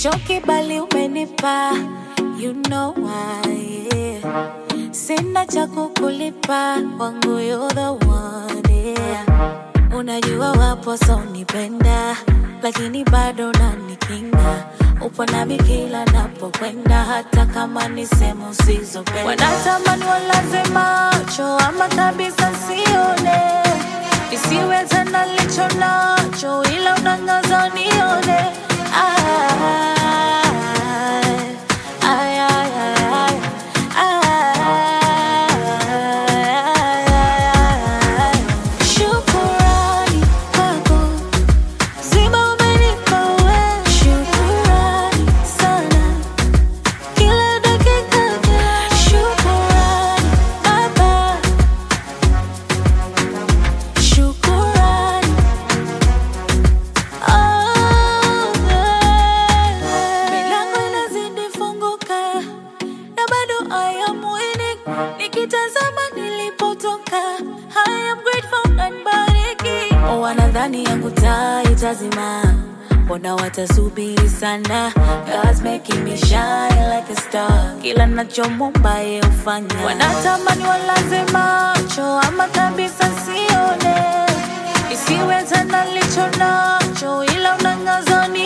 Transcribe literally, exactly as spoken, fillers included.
Choki bali umenipa, you know why, yeah. Sina cha kukulipa, wangu you're the one, yeah. Unajua wapo so nipenda, lakini bado unanikinga. Upo nami kila napokwenda, hata kama ni sehemu usizopenda. Wanatamani walaze macho, ama kabisa sione. Isiwe tena licho nacho, ila unangaza nione. Ay, ay, ay, ay, ay. Shukurani kwako, zima umenipa wewe. Shukurani sana, kila dakika. Shukurani Baba, shukurani. Oh, yeah. Milango inazidi funguka, na bado I am winning. Nikitazama nilipotoka, I am grateful and bariki. Oh, wanadhani yangu taa itazima, mbona watasubiri sana? God's making me shine like a star, kila nachomomba yeye hufanya. Wanatamani walaze macho, ama kabisa sione. Isiwe tena licho nacho, ila unangaza ni